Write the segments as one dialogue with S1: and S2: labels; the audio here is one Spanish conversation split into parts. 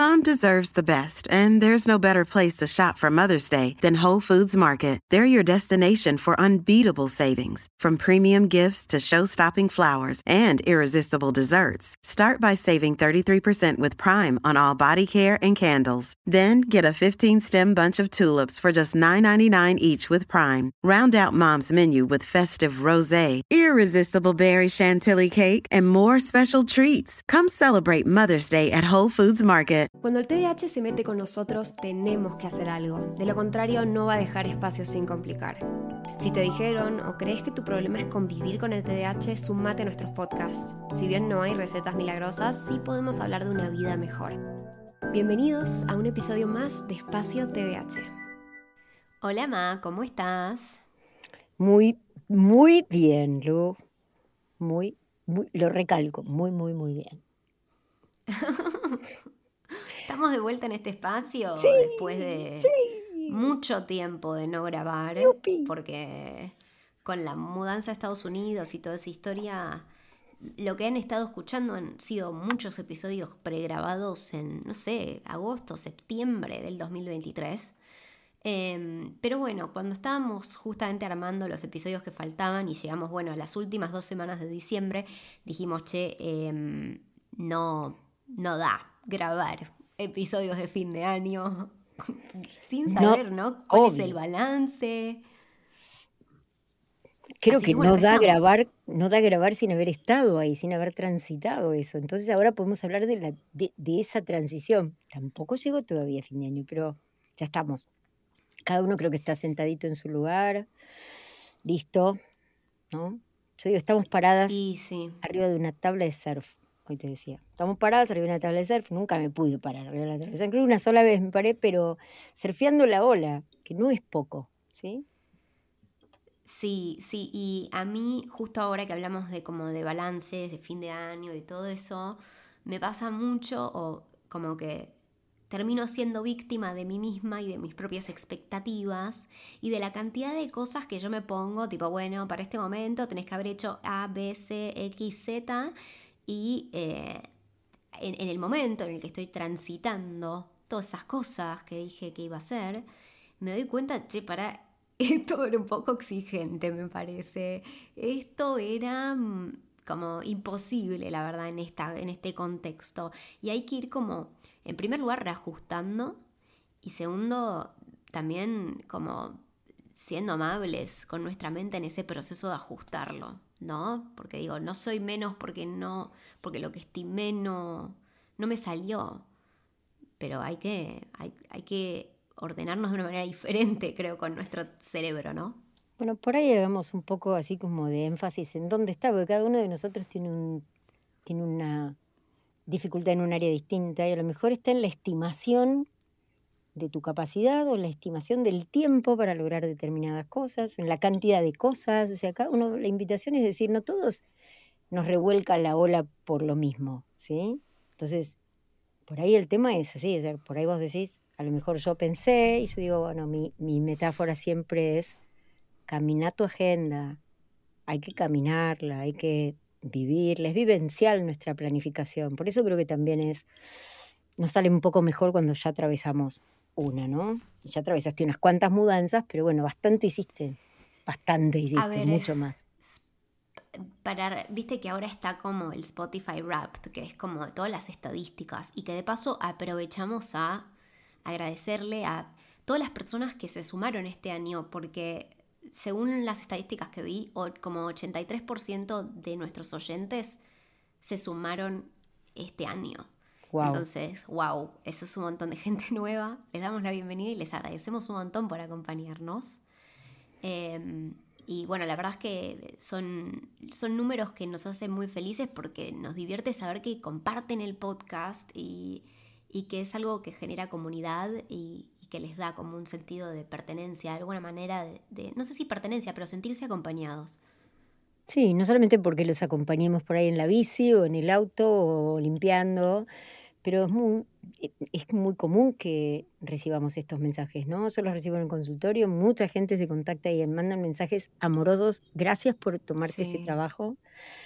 S1: Mom deserves the best, and there's no better place to shop for Mother's Day than Whole Foods Market. They're your destination for unbeatable savings, from premium gifts to show-stopping flowers and irresistible desserts. Start by saving 33% with Prime on all body care and candles. Then get a 15-stem bunch of tulips for just $9.99 each with Prime. Round out Mom's menu with festive rosé, irresistible berry chantilly cake, and more special treats. Come celebrate Mother's Day at Whole Foods Market.
S2: Cuando el TDAH se mete con nosotros, tenemos que hacer algo. De lo contrario, no va a dejar espacio sin complicar. Si te dijeron o crees que tu problema es convivir con el TDAH, sumate a nuestros podcasts. Si bien no hay recetas milagrosas, sí podemos hablar de una vida mejor. Bienvenidos a un episodio más de Espacio TDAH. Hola Ma, ¿cómo estás?
S3: Muy bien, Lu. Lo recalco, muy bien.
S2: Estamos de vuelta en este espacio
S3: Sí,
S2: después de mucho tiempo de no grabar,
S3: Yupi.
S2: porque con la mudanza a Estados Unidos y toda esa historia, lo que han estado escuchando han sido muchos episodios pregrabados en, no sé, agosto, septiembre del 2023. Pero bueno, cuando estábamos justamente armando los episodios que faltaban y llegamos, a las últimas 2 semanas de diciembre, dijimos, no da grabar episodios de fin de año sin saber, ¿no? ¿Cuál es el balance?
S3: Creo
S2: Así
S3: que
S2: bueno,
S3: no da
S2: estamos.
S3: grabar sin haber estado ahí, sin haber transitado eso. Entonces ahora podemos hablar de esa transición. Tampoco llegó todavía a fin de año, pero ya estamos. Cada uno creo que está sentadito en su lugar, listo, ¿no? Yo digo, estamos paradas
S2: Y sí,
S3: arriba de una tabla de surf. Hoy te decía, estamos paradas arriba de una tabla de surf, nunca me pude parar arriba de la tabla de surf. Creo que una sola vez me paré, pero surfeando la ola, que no es poco, ¿sí?
S2: sí, y a mí justo ahora que hablamos de como de balances, de fin de año y todo eso, me pasa mucho o como que termino siendo víctima de mí misma y de mis propias expectativas y de la cantidad de cosas que yo me pongo, tipo, bueno, para este momento tenés que haber hecho A, B, C, X, Z y en el momento en el que estoy transitando todas esas cosas que dije que iba a hacer, me doy cuenta, esto era un poco exigente, me parece. Esto era como imposible, la verdad, en este contexto. Y hay que ir como, en primer lugar, reajustando y segundo, también como siendo amables con nuestra mente en ese proceso de ajustarlo, ¿no? Porque digo, no soy menos porque lo que estimé no me salió, pero hay que ordenarnos de una manera diferente, creo, con nuestro cerebro, ¿no?
S3: Bueno, por ahí hagamos un poco así como de énfasis en dónde está, porque cada uno de nosotros tiene una dificultad en un área distinta y a lo mejor está en la estimación de tu capacidad o en la estimación del tiempo para lograr determinadas cosas, en la cantidad de cosas. O sea, cada uno, la invitación es decir, no todos nos revuelca la ola por lo mismo, ¿sí? Entonces, por ahí el tema es así, o sea, por ahí vos decís, a lo mejor yo pensé, y yo digo, bueno, mi metáfora siempre es, camina tu agenda, hay que caminarla, hay que vivirla, es vivencial nuestra planificación. Por eso creo que también nos sale un poco mejor cuando ya atravesamos una, ¿no? Ya atravesaste unas cuantas mudanzas, pero bueno, bastante hiciste,
S2: A ver,
S3: mucho más.
S2: viste que ahora está como el Spotify Wrapped, que es como de todas las estadísticas y que de paso aprovechamos a agradecerle a todas las personas que se sumaron este año, porque según las estadísticas que vi, como 83% de nuestros oyentes se sumaron este año.
S3: Wow.
S2: Entonces, wow, eso es un montón de gente nueva. Les damos la bienvenida y les agradecemos un montón por acompañarnos. Y bueno, la verdad es que son números que nos hacen muy felices porque nos divierte saber que comparten el podcast y que es algo que genera comunidad y que les da como un sentido de pertenencia, de alguna manera no sé si pertenencia, pero sentirse acompañados.
S3: Sí, no solamente porque los acompañemos por ahí en la bici o en el auto o limpiando, pero es muy común que recibamos estos mensajes, ¿no? Yo los recibo en el consultorio, mucha gente se contacta y me mandan mensajes amorosos, gracias por tomarte ese
S2: Sí.
S3: trabajo.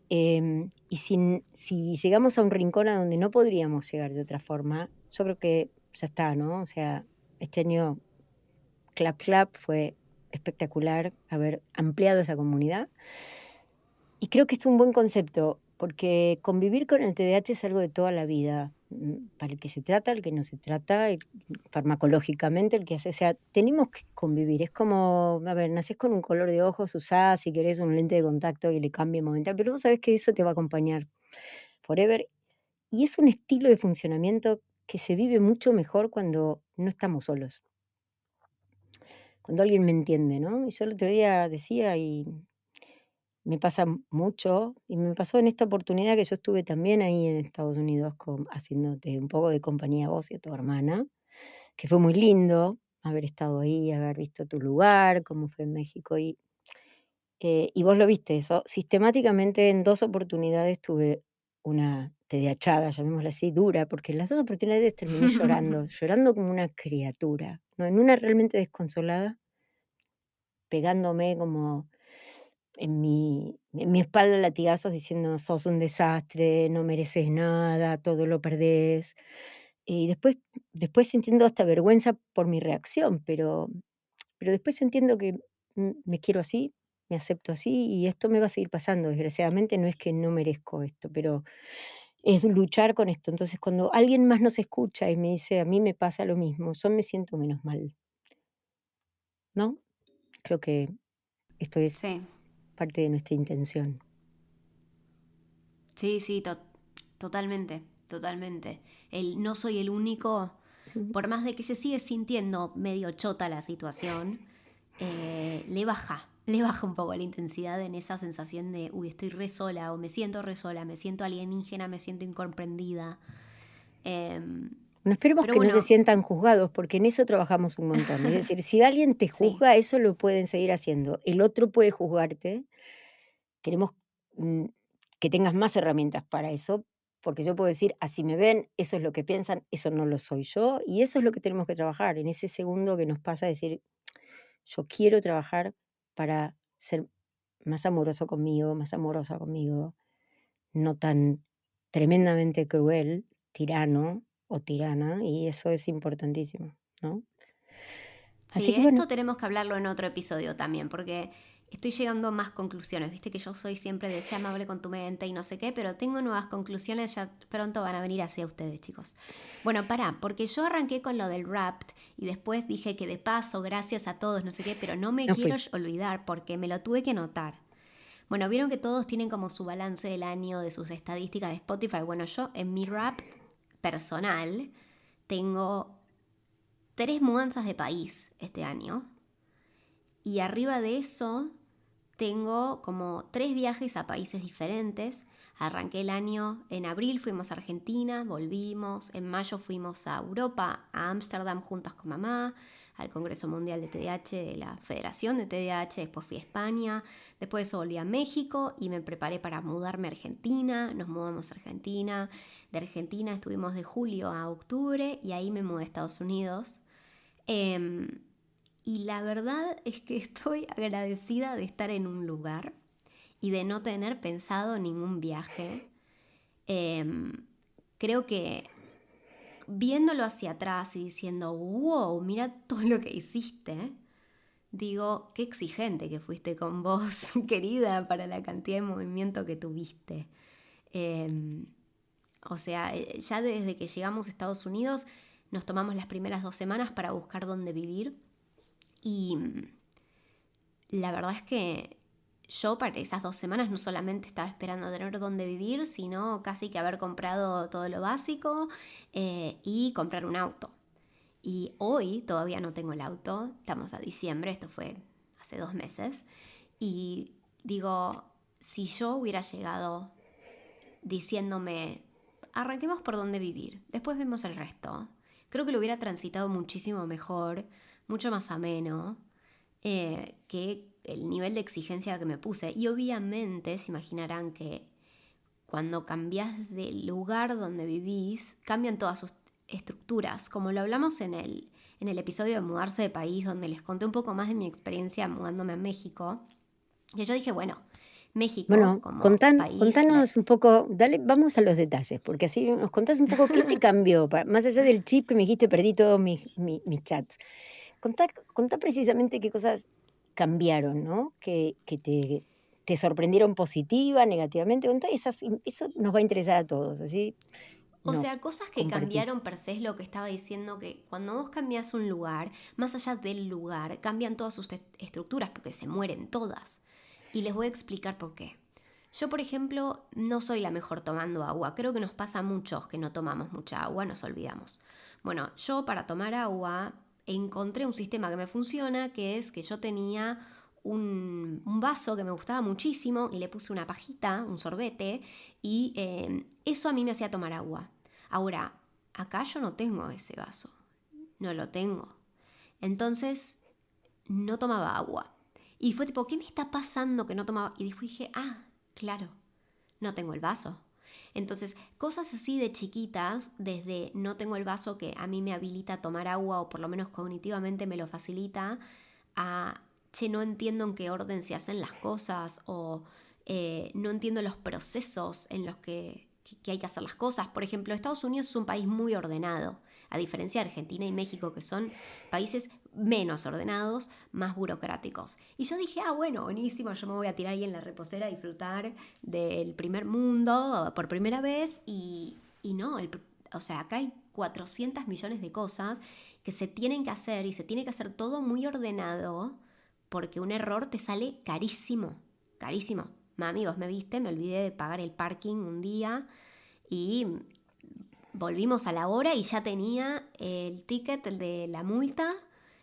S3: Y si llegamos a un rincón a donde no podríamos llegar de otra forma, yo creo que ya está, ¿no? O sea, este año Clap Clap fue espectacular haber ampliado esa comunidad. Y creo que es un buen concepto, porque convivir con el TDAH es algo de toda la vida. Para el que se trata, el que no se trata, farmacológicamente, el que hace. O sea, tenemos que convivir. Es como, a ver, nacés con un color de ojos, usás si querés un lente de contacto que le cambie momental, pero vos sabés que eso te va a acompañar forever. Y es un estilo de funcionamiento que se vive mucho mejor cuando no estamos solos. Cuando alguien me entiende, ¿no? Y yo el otro día decía, y me pasa mucho, y me pasó en esta oportunidad que yo estuve también ahí en Estados Unidos haciéndote un poco de compañía a vos y a tu hermana, que fue muy lindo haber estado ahí, haber visto tu lugar, cómo fue en México, y vos lo viste eso. Sistemáticamente en 2 oportunidades tuve una TDAHada, llamémosla así, dura, porque en las 2 oportunidades terminé llorando como una criatura, ¿no? En una realmente desconsolada, pegándome como en mi espalda latigazos diciendo: "Sos un desastre, no mereces nada, todo lo perdés". Y después sintiendo hasta vergüenza por mi reacción, pero después entiendo que, me quiero así, me acepto así, y esto me va a seguir pasando, desgraciadamente. No es que no merezco esto, pero es luchar con esto. Entonces, cuando alguien más nos escucha y me dice: "A mí me pasa lo mismo", yo me siento menos mal, ¿no? Creo que esto es
S2: Sí,
S3: parte de nuestra intención.
S2: sí, sí, totalmente, totalmente. El no soy el único,
S3: Ujú.
S2: por más de que se sigue sintiendo medio chota la situación, le baja un poco la intensidad en esa sensación de, uy, estoy re sola, o me siento re sola, me siento alienígena, me siento incomprendida. Em,
S3: Bueno, esperemos
S2: pero
S3: que no se
S2: bueno,
S3: sientan juzgados, porque en eso trabajamos un montón. Es decir, si alguien te
S2: sí,
S3: juzga, eso lo pueden seguir haciendo. El otro puede juzgarte. Queremos, mm, que tengas más herramientas para eso, porque yo puedo decir: "Así me ven, eso es lo que piensan, eso no lo soy yo", y eso es lo que tenemos que trabajar, en ese segundo que nos pasa decir: "Yo quiero trabajar para ser más amoroso conmigo, más amorosa conmigo, no tan tremendamente cruel, tirano o tirana", y eso es importantísimo, ¿no? Así
S2: sí,
S3: que bueno,
S2: esto tenemos que hablarlo en otro episodio también, porque estoy llegando a más conclusiones. Viste que yo soy siempre de ser amable con tu mente y no sé qué, pero tengo nuevas conclusiones, ya pronto van a venir hacia ustedes, chicos. Bueno, pará, porque yo arranqué con lo del Wrapped y después dije que de paso, gracias a todos, no sé qué, pero no me
S3: no
S2: quiero
S3: fui.
S2: olvidar porque me lo tuve que notar. Bueno, vieron que todos tienen como su balance del año de sus estadísticas de Spotify. Bueno, yo en mi Wrapped personal tengo 3 mudanzas de país este año. Y arriba de eso tengo como 3 viajes a países diferentes. Arranqué el año en abril, fuimos a Argentina, volvimos. En mayo fuimos a Europa, a Ámsterdam juntas con mamá, al Congreso Mundial de TDAH de la Federación de TDAH. Después fui a España, después de eso volví a México y me preparé para mudarme a Argentina. Nos mudamos a Argentina. De Argentina estuvimos de julio a octubre y ahí me mudé a Estados Unidos. Em, y la verdad es que estoy agradecida de estar en un lugar y de no tener pensado ningún viaje. Em, Creo que viéndolo hacia atrás y diciendo, wow, mira todo lo que hiciste, digo, qué exigente que fuiste con vos, querida, para la cantidad de movimiento que tuviste. Em, o sea, ya desde que llegamos a Estados Unidos nos tomamos las primeras 2 semanas para buscar dónde vivir y la verdad es que yo para esas 2 semanas no solamente estaba esperando tener dónde vivir, sino casi que haber comprado todo lo básico y comprar un auto. Y hoy todavía no tengo el auto, estamos a diciembre, esto fue hace 2 meses, y digo, si yo hubiera llegado diciéndome, arranquemos por dónde vivir, después vemos el resto, creo que lo hubiera transitado muchísimo mejor, mucho más ameno, que el nivel de exigencia que me puse. Y obviamente se imaginarán que cuando cambias del lugar donde vivís, cambian todas sus estructuras, como lo hablamos en el episodio de mudarse de país, donde les conté un poco más de mi experiencia mudándome a México. Y yo dije, bueno, México
S3: Bueno,
S2: como país.
S3: contanos un poco, dale, vamos a los detalles, porque así nos contás un poco qué te cambió, más allá del chip que me dijiste, perdí todos mis chats. Contá precisamente qué cosas cambiaron, ¿no? Que te sorprendieron positiva, negativamente. Contá eso nos va a interesar a todos, así
S2: O
S3: nos
S2: sea, cosas que
S3: compartís.
S2: cambiaron per se es lo que estaba diciendo, que cuando vos cambias un lugar, más allá del lugar, cambian todas sus estructuras porque se mueren todas. Y les voy a explicar por qué. Yo, por ejemplo, no soy la mejor tomando agua. Creo que nos pasa a muchos que no tomamos mucha agua, nos olvidamos. Bueno, yo para tomar agua encontré un sistema que me funciona, que es que yo tenía un vaso que me gustaba muchísimo y le puse una pajita, un sorbete, y eso a mí me hacía tomar agua. Ahora, acá yo no tengo ese vaso, no lo tengo. Entonces, no tomaba agua. Y fue tipo, ¿qué me está pasando que no tomaba? Y después dije, claro, no tengo el vaso. Entonces, cosas así de chiquitas, desde no tengo el vaso que a mí me habilita a tomar agua o por lo menos cognitivamente me lo facilita, a, che, no entiendo en qué orden se hacen las cosas o no entiendo los procesos en los que hay que hacer las cosas. Por ejemplo, Estados Unidos es un país muy ordenado, a diferencia de Argentina y México, que son países menos ordenados, más burocráticos. Y yo dije, bueno, buenísimo, yo me voy a tirar ahí en la reposera a disfrutar del primer mundo por primera vez y no, o sea, acá hay 400 millones de cosas que se tienen que hacer y se tiene que hacer todo muy ordenado porque un error te sale carísimo, carísimo. Mami, vos me viste, me olvidé de pagar el parking un día y volvimos a la hora y ya tenía el ticket de la multa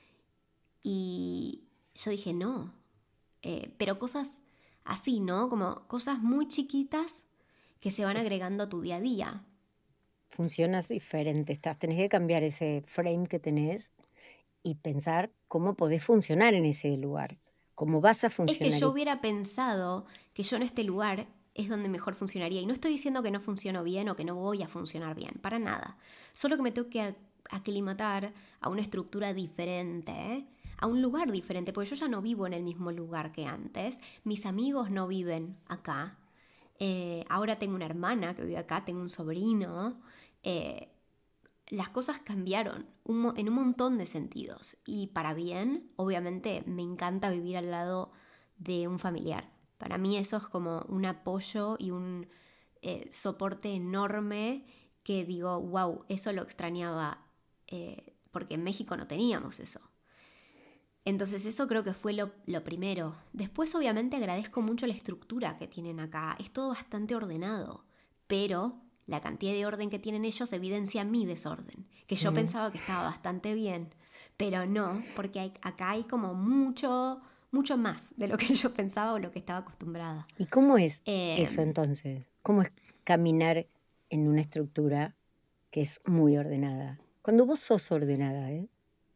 S2: y yo dije no, pero cosas así, ¿no? Como cosas muy chiquitas que se van agregando a tu día a día.
S3: Funcionas diferente, tenés que cambiar ese frame que tenés y pensar cómo podés funcionar en ese lugar, cómo vas a
S2: Es que
S3: funcionar.
S2: yo hubiera pensado que yo en este lugar es donde mejor funcionaría. Y no estoy diciendo que no funciono bien o que no voy a funcionar bien, para nada. Solo que me tengo que aclimatar a una estructura diferente, ¿eh? A un lugar diferente, porque yo ya no vivo en el mismo lugar que antes. Mis amigos no viven acá. Ahora tengo una hermana que vive acá, tengo un sobrino. Eh, las cosas cambiaron en un montón de sentidos. Y para bien, obviamente, me encanta vivir al lado de un familiar. Para mí eso es como un apoyo y un soporte enorme que digo, wow, eso lo extrañaba, porque en México no teníamos eso. Entonces eso creo que fue lo primero. Después obviamente agradezco mucho la estructura que tienen acá. Es todo bastante ordenado, pero la cantidad de orden que tienen ellos evidencia mi desorden, que yo pensaba que estaba bastante bien, pero no, porque acá hay como mucho más de lo que yo pensaba o lo que estaba acostumbrada.
S3: ¿Y cómo es eso entonces? ¿Cómo es caminar en una estructura que es muy ordenada? Cuando vos sos ordenada, ¿eh?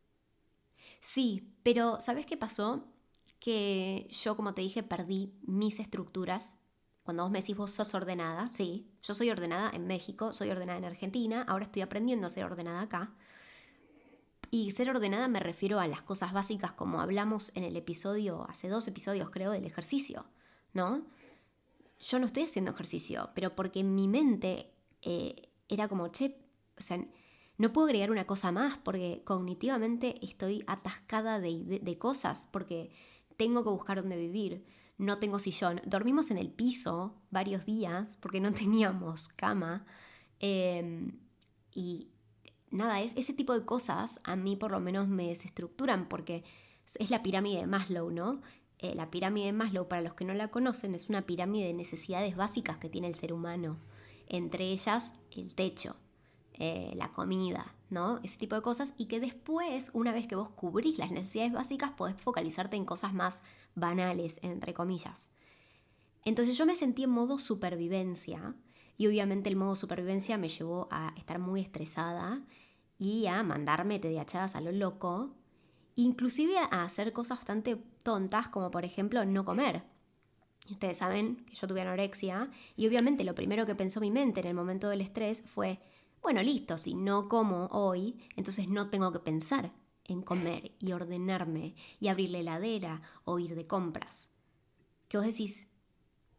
S2: Sí, pero ¿sabes qué pasó? Que yo, como te dije, perdí mis estructuras. Cuando vos me decís vos sos ordenada, sí, yo soy ordenada en México, soy ordenada en Argentina, ahora estoy aprendiendo a ser ordenada acá. Y ser ordenada me refiero a las cosas básicas como hablamos en el episodio, hace 2 episodios creo, del ejercicio, ¿no? Yo no estoy haciendo ejercicio, pero porque en mi mente era como, che, o sea, no puedo agregar una cosa más porque cognitivamente estoy atascada de cosas, porque tengo que buscar dónde vivir, no tengo sillón. Dormimos en el piso varios días porque no teníamos cama. Y nada, ese tipo de cosas a mí por lo menos me desestructuran porque es la pirámide de Maslow, ¿no? La pirámide de Maslow, para los que no la conocen, es una pirámide de necesidades básicas que tiene el ser humano. Entre ellas, el techo, la comida, ¿no? Ese tipo de cosas. Y que después, una vez que vos cubrís las necesidades básicas, podés focalizarte en cosas más banales, entre comillas. Entonces yo me sentí en modo supervivencia. Y obviamente el modo supervivencia me llevó a estar muy estresada y a mandarme TDAHadas a lo loco. Inclusive a hacer cosas bastante tontas, como por ejemplo no comer. Ustedes saben que yo tuve anorexia y obviamente lo primero que pensó mi mente en el momento del estrés fue, bueno, listo, si no como hoy, entonces no tengo que pensar en comer y ordenarme y abrir la heladera o ir de compras. ¿Qué vos decís?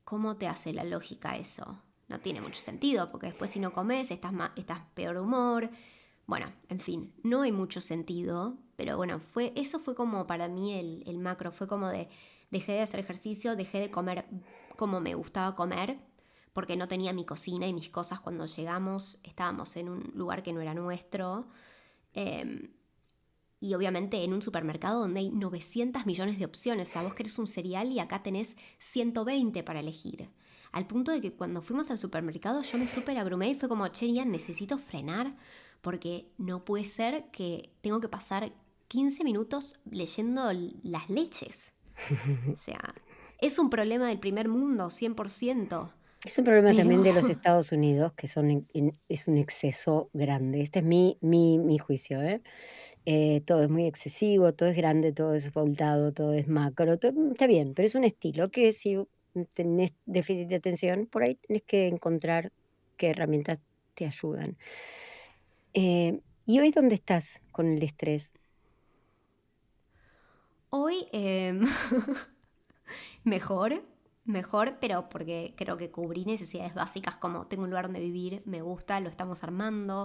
S2: ¿cómo te hace la lógica eso? No tiene mucho sentido, porque después si no comes estás peor de humor. Bueno, en fin, no hay mucho sentido, pero bueno, eso fue como para mí el macro, fue como dejé de hacer ejercicio, dejé de comer como me gustaba comer, porque no tenía mi cocina y mis cosas cuando llegamos, estábamos en un lugar que no era nuestro, eh, y obviamente en un supermercado donde hay 900 millones de opciones, o sea, vos querés un cereal y acá tenés 120 para elegir. Al punto de que cuando fuimos al supermercado yo me súper abrumé y fue como, che, Ian, necesito frenar porque no puede ser que tengo que pasar 15 minutos leyendo las leches. O sea, es un problema del primer mundo, 100%.
S3: Es un problema
S2: Pero
S3: también de los Estados Unidos, que es un exceso grande. Este es mi juicio, ¿eh? Todo es muy excesivo, todo es grande, todo es abultado, todo es macro, está bien, pero es un estilo que si tenés déficit de atención, por ahí tenés que encontrar qué herramientas te ayudan. ¿Y hoy dónde estás con el estrés?
S2: hoy mejor, pero porque creo que cubrí necesidades básicas como tengo un lugar donde vivir, me gusta, lo estamos armando,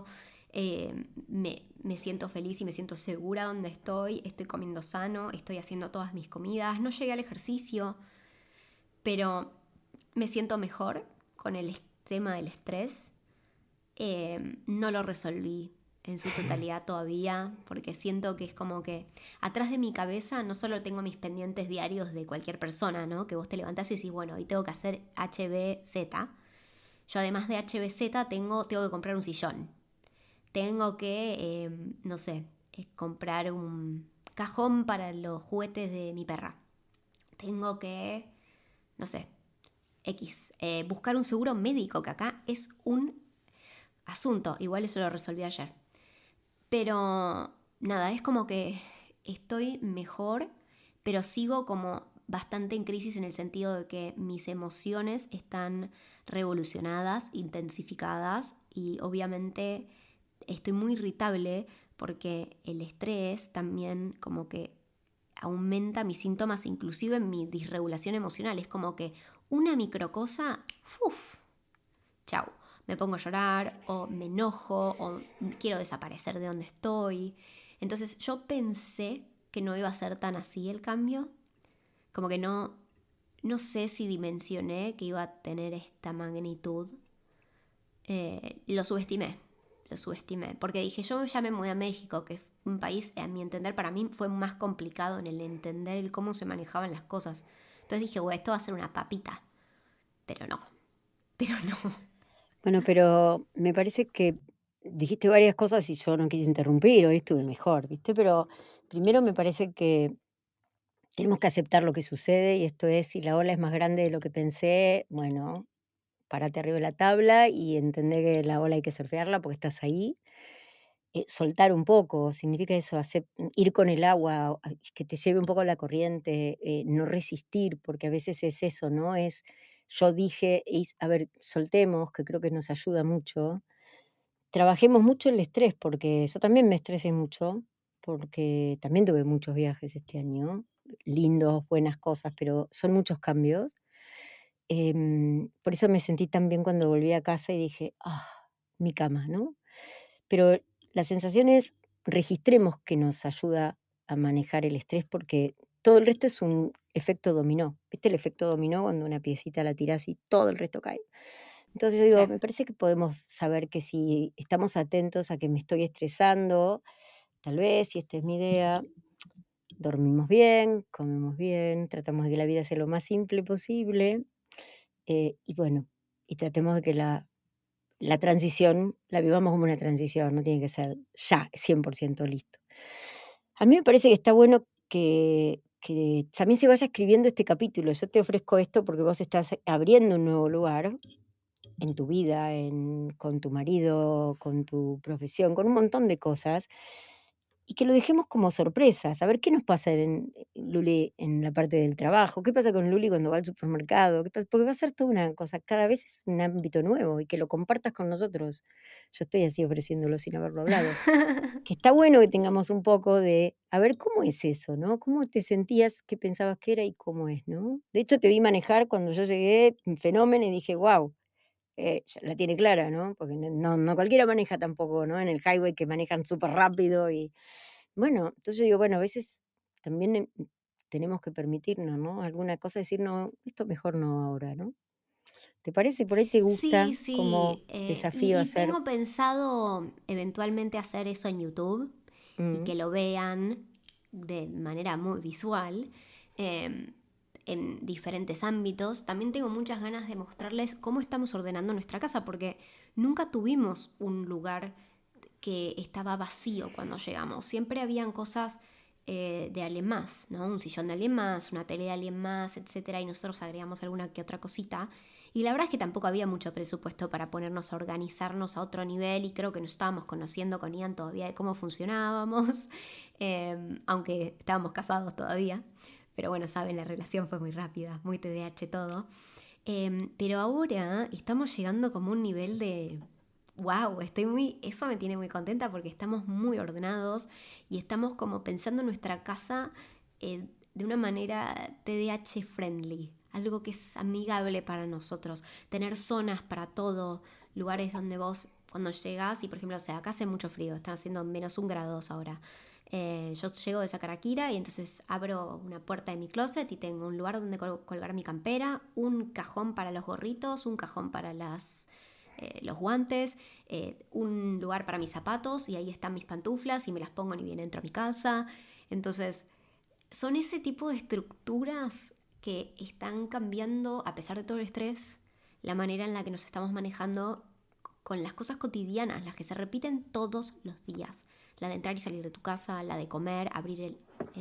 S2: me siento feliz y me siento segura donde estoy comiendo sano, estoy haciendo todas mis comidas, no llegué al ejercicio, pero me siento mejor con el tema del estrés. No lo resolví en su totalidad todavía, porque siento que es como que atrás de mi cabeza no solo tengo mis pendientes diarios de cualquier persona, ¿no? Que vos te levantás y decís, bueno, hoy tengo que hacer HBZ. Yo además de HBZ tengo que comprar un sillón. Tengo que, no sé, comprar un cajón para los juguetes de mi perra. Tengo que, no sé, buscar un seguro médico, que acá es un asunto. Igual eso lo resolví ayer. Pero nada, es como que estoy mejor, pero sigo como bastante en crisis en el sentido de que mis emociones están revolucionadas, intensificadas y obviamente estoy muy irritable porque el estrés también como que aumenta mis síntomas, inclusive mi disregulación emocional. Es como que una microcosa, uff, chau, me pongo a llorar o me enojo o quiero desaparecer de donde estoy. Entonces yo pensé que no iba a ser tan así el cambio, como que no sé si dimensioné que iba a tener esta magnitud. Lo subestimé, porque dije, yo ya me mudé a México, que es un país, a mi entender, para mí fue más complicado en el entender el cómo se manejaban las cosas. Entonces dije, bueno, esto va a ser una papita, pero no, pero no.
S3: Bueno, pero me parece que dijiste varias cosas y yo no quise interrumpir, hoy estuve mejor, ¿viste? Pero primero me parece que tenemos que aceptar lo que sucede y esto es, si la ola es más grande de lo que pensé, bueno, párate arriba de la tabla y entender que la ola hay que surfearla porque estás ahí. Soltar un poco, significa eso, ir con el agua, que te lleve un poco la corriente, no resistir, porque a veces es eso, ¿no? Yo dije, a ver, soltemos, que creo que nos ayuda mucho. Trabajemos mucho el estrés, porque yo también me estresé mucho, porque también tuve muchos viajes este año, lindos, buenas cosas, pero son muchos cambios. Por eso me sentí tan bien cuando volví a casa y dije, mi cama, ¿no? Pero la sensación es, registremos que nos ayuda a manejar el estrés, porque todo el resto es un efecto dominó. ¿Viste el efecto dominó cuando una piecita la tirás y todo el resto cae? Entonces yo
S2: Sí,
S3: digo, me parece que podemos saber que si estamos atentos a que me estoy estresando, tal vez, si esta es mi idea, dormimos bien, comemos bien, tratamos de que la vida sea lo más simple posible, y bueno, y tratemos de que la transición la vivamos como una transición, no tiene que ser ya 100% listo. A mí me parece que está bueno que también se vaya escribiendo este capítulo. Yo te ofrezco esto porque vos estás abriendo un nuevo lugar en tu vida, con tu marido, con tu profesión, con un montón de cosas. y que lo dejemos como sorpresas. A ver qué nos pasa Luli en la parte del trabajo, qué pasa con Luli cuando va al supermercado, porque va a ser toda una cosa, cada vez es un ámbito nuevo y que lo compartas con nosotros. Yo estoy así ofreciéndolo sin haberlo hablado. Que está bueno que tengamos un poco de, a ver, ¿cómo es eso, no? ¿Cómo te sentías, qué pensabas que era y cómo es, no? De hecho, te vi manejar cuando yo llegué, un fenómeno, y dije, wow, ya la tiene clara, ¿no? Porque no cualquiera maneja tampoco, ¿no? En el highway que manejan súper rápido y, bueno, entonces yo digo, bueno, a veces también tenemos que permitirnos, ¿no? Alguna cosa, decir, no, esto mejor no ahora, ¿no? ¿Te parece? Por ahí te gusta
S2: Sí,
S3: como
S2: sí.
S3: desafío
S2: Y
S3: hacer...
S2: tengo pensado eventualmente hacer eso en YouTube y
S3: Mm,
S2: que lo vean de manera muy visual eh, en diferentes ámbitos. También tengo muchas ganas de mostrarles cómo estamos ordenando nuestra casa, porque nunca tuvimos un lugar que estaba vacío cuando llegamos. Siempre habían cosas de alguien más, ¿no? Un sillón de alguien más, una tele de alguien más, etcétera, y nosotros agregamos alguna que otra cosita. Y la verdad es que tampoco había mucho presupuesto para ponernos a organizarnos a otro nivel, y creo que nos estábamos conociendo con Ian todavía de cómo funcionábamos, aunque estábamos casados todavía. Pero bueno, saben, la relación fue muy rápida, muy TDAH todo. Pero ahora estamos llegando como a un nivel de... Wow, eso me tiene muy contenta porque estamos muy ordenados y estamos como pensando en nuestra casa de una manera TDAH friendly, algo que es amigable para nosotros, tener zonas para todo, lugares donde vos cuando llegás y por ejemplo, o sea, acá hace mucho frío, están haciendo -1 grados ahora. Yo llego de Sacarakira y entonces abro una puerta de mi closet y tengo un lugar donde colgar mi campera, un cajón para los gorritos, un cajón para los guantes, un lugar para mis zapatos y ahí están mis pantuflas y me las pongo ni bien entro a mi casa. Entonces, son ese tipo de estructuras que están cambiando, a pesar de todo el estrés, la manera en la que nos estamos manejando con las cosas cotidianas, las que se repiten todos los días. La de entrar y salir de tu casa, la de comer, abrir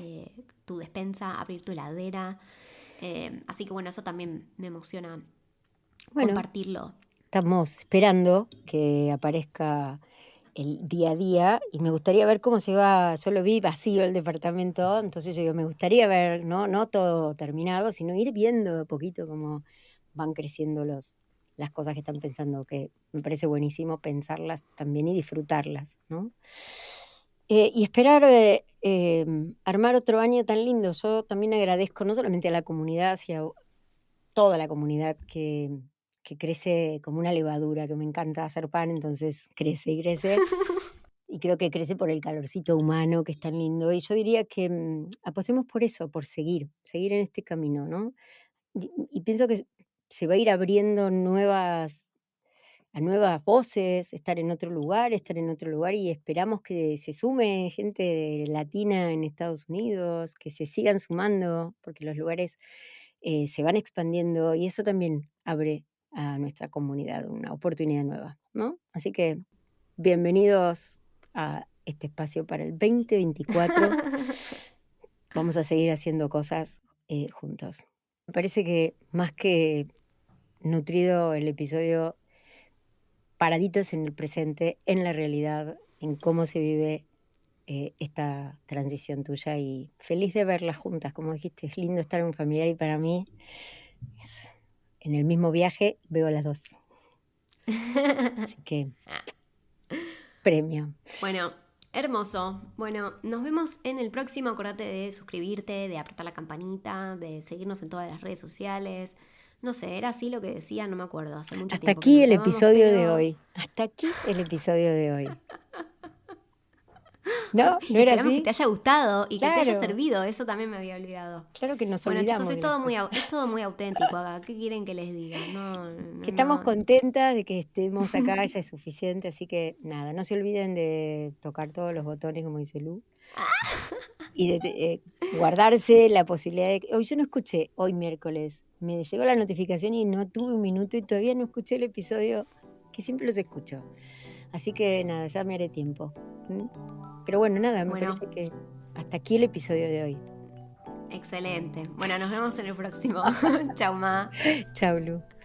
S2: tu despensa, abrir tu heladera. Así que bueno, eso también me emociona
S3: Bueno,
S2: compartirlo.
S3: estamos esperando que aparezca el día a día y me gustaría ver cómo se va. Yo lo vi vacío el departamento, entonces yo digo, me gustaría ver, no todo terminado, sino ir viendo de poquito cómo van creciendo las cosas que están pensando, que me parece buenísimo pensarlas también y disfrutarlas, ¿no? Y esperar armar otro año tan lindo. Yo también agradezco no solamente a la comunidad, sino a toda la comunidad que crece como una levadura, que me encanta hacer pan, entonces crece y crece. Y creo que crece por el calorcito humano, que es tan lindo. Y yo diría que apostemos por eso, por seguir en este camino, ¿no? Y pienso que se va a ir abriendo a nuevas voces, estar en otro lugar, y esperamos que se sume gente latina en Estados Unidos, que se sigan sumando, porque los lugares se van expandiendo y eso también abre a nuestra comunidad una oportunidad nueva, ¿no? Así que bienvenidos a este espacio para el 2024. Vamos a seguir haciendo cosas juntos. Me parece que más que nutrido el episodio, paraditos en el presente, en la realidad, en cómo se vive esta transición tuya y feliz de verlas juntas. Como dijiste, es lindo estar en un familiar y para mí en el mismo viaje veo a las dos. Así que premio.
S2: Bueno, hermoso. Bueno, nos vemos en el próximo. Acordate de suscribirte, de apretar la campanita, de seguirnos en todas las redes sociales. No sé, era así lo que decía, no me acuerdo. Hace mucho
S3: Hasta
S2: tiempo que
S3: aquí
S2: no
S3: el
S2: grabamos,
S3: episodio de
S2: pero...
S3: hoy. Hasta aquí el episodio de hoy. ¿No? ¿No era
S2: Esperamos que
S3: así?
S2: te haya gustado y que te haya
S3: Claro,
S2: servido. Eso también me había olvidado.
S3: claro que nos
S2: Bueno, chicos,
S3: olvidamos de las cosas.
S2: es todo muy auténtico acá. ¿Qué quieren que les diga? No,
S3: Que
S2: no,
S3: estamos
S2: no.
S3: contentas de que estemos acá, ya es suficiente, así que nada, no se olviden de tocar todos los botones, como dice Lu, y de guardarse la posibilidad de... Hoy yo no escuché, hoy miércoles, me llegó la notificación y no tuve un minuto y todavía no escuché el episodio, que siempre los escucho. Así que nada, ya me haré tiempo. Pero bueno, nada, me
S2: Bueno,
S3: parece que hasta aquí el episodio de hoy.
S2: excelente. Bueno, nos vemos en el próximo. Chau, Ma.
S3: Chau, Lu.